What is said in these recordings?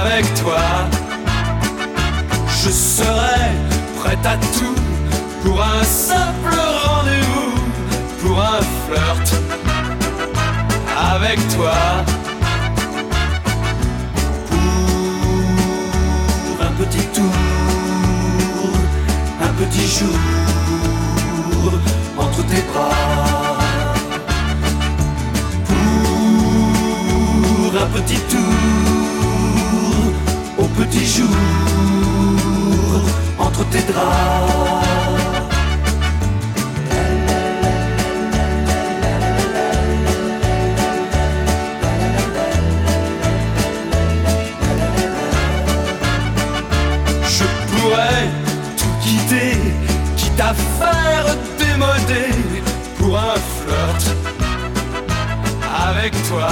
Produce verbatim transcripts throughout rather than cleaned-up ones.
avec toi. Je serai prêt à tout pour un simple rendez-vous, pour un flirt avec toi. Pour un petit tour, un petit jour entre tes bras. Pour un petit tour, au petit jour entre tes draps. Tout quitter, quitte à faire démoder pour un flirt avec toi.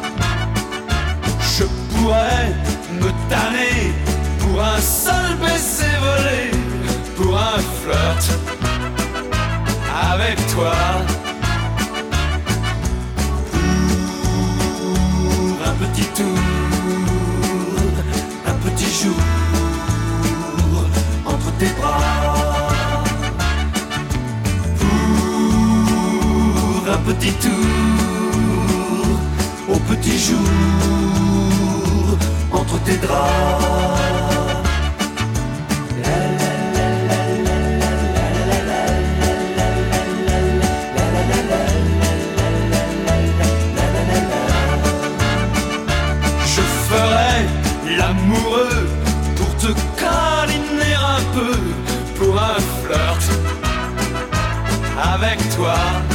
Je pourrais me tanner pour un seul baiser volé, pour un flirt avec toi. Pour un petit tour, un petit jour entre tes bras. Pour un petit tour, au petit jour entre tes draps. Je ferai l'amoureux pour te câliner un peu, pour un flirt avec toi.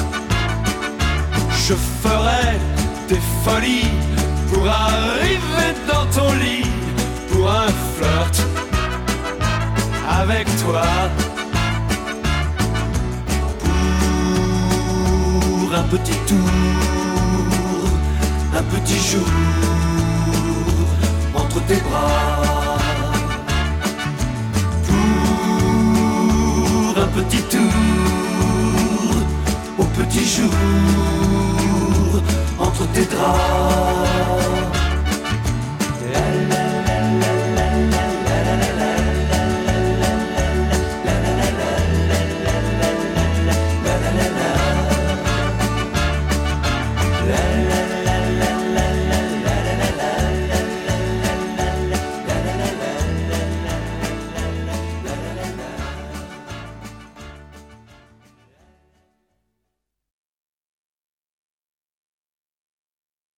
Je ferai des folies pour arriver dans ton lit, pour un flirt avec toi. Pour un petit tour, un petit jour entre tes bras. Pour un petit tour, au petit jour entre tes draps.